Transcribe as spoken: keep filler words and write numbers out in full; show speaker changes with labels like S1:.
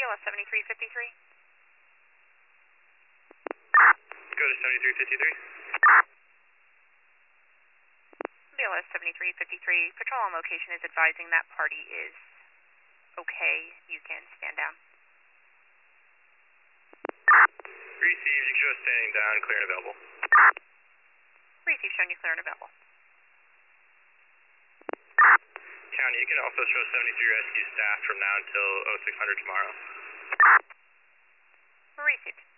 S1: S seventy-three fifty-three.
S2: Go to seventy-three fifty-three.
S1: B L S seventy-three fifty-three, patrol on location is advising that party is okay. You can stand down.
S2: Received, you can show us standing down, clear and available.
S1: Received, showing you clear and available.
S2: County, you can also show seventy-three rescue staff from now until oh six hundred tomorrow.
S1: Received.